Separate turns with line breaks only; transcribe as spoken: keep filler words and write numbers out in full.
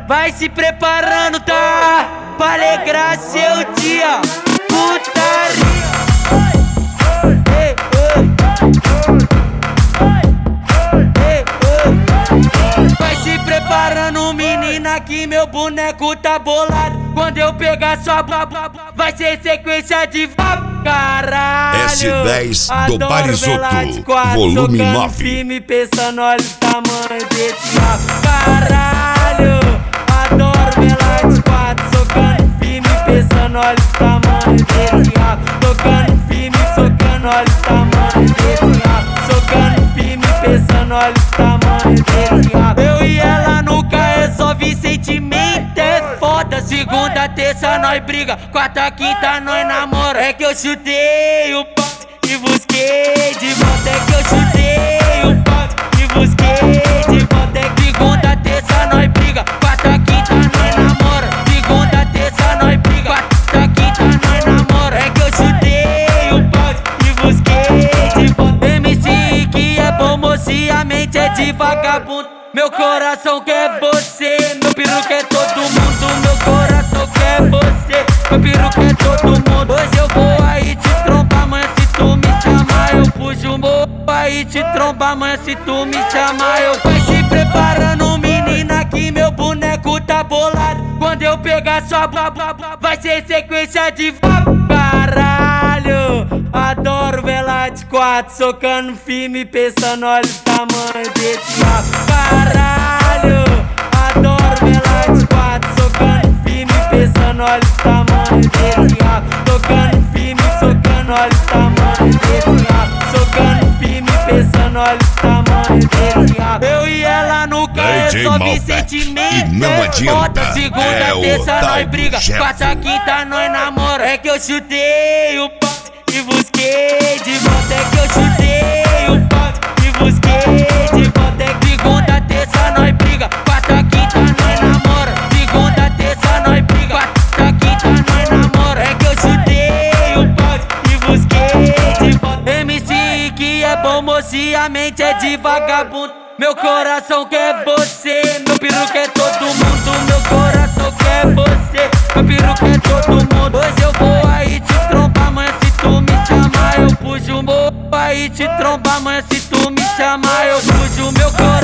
Vai se preparando, tá? Pra alegrar seu dia. Putaria. Ei, ei. Vai se preparando, menina, que meu boneco tá bolado. Quando eu pegar sua blá, vai ser sequência de caralho.
S dez do Barizoto,
quatro,
volume nove.
Firme, pensando, olha o tamanho desse caralho. Adoro Velas quatro, socando firme, pensando, olha o tamanho desse tocando firme, socando, olha o tamanho desse socando firme, pensando, olha o tamanho desse eu e ela nunca resolve sentimento, é foda. Segunda, terça nós briga, quarta, quinta nós namora. É que eu chutei o pote e busquei de volta. É que eu chutei o pote e busquei de volta. É que segunda, terça nós briga, quarta, quinta nós namora. Segunda, terça nós briga, quarta, quinta nós namora. É que eu chutei o pote e busquei de volta. M C que é bom moço e a mente é de vagabundo. Meu coração quer você, meu peru quer todo mundo. Meu coração quer você, meu peru quer todo mundo. Hoje eu vou aí te trombar, amanhã se tu me chamar eu fujo. Vou aí te trombar, amanhã se tu me chamar eu vai se preparando, menina, que meu boneco tá bolado. Quando eu pegar sua blá blá blá, vai ser sequência de caralho. Adoro Velas quatro, socando firme, pensando, olha o tamanho desse caralho. Adoro Velas quatro, socando firme, pensando, olha o tamanho desse tocando firme, socando, olha o tamanho desse socando firme, pensando, olha o tamanho desse eu e ela nunca resolve sentimento,
não adianta.
Segunda,
é
terça nós briga, quarta, quinta nós namora. É que eu chutei o pote e busquei de volta. É que eu chutei o pote e busquei de volta. É que segunda, terça nós briga, quarta, quinta nós namora. Segunda, terça nós briga, quarta, quinta nós namora. É que eu chutei o pote e busquei de volta. M C que é bom moço e a mente é de vagabundo. Meu coração quer você, meu peru quer todo mundo. Meu coração quer você, meu peru quer todo mundo. Hoje eu vou aí te trombar, amanhã se tu me chamar eu fujo. Vou aí te trombar, amanhã se tu me chamar eu fujo. Meu coração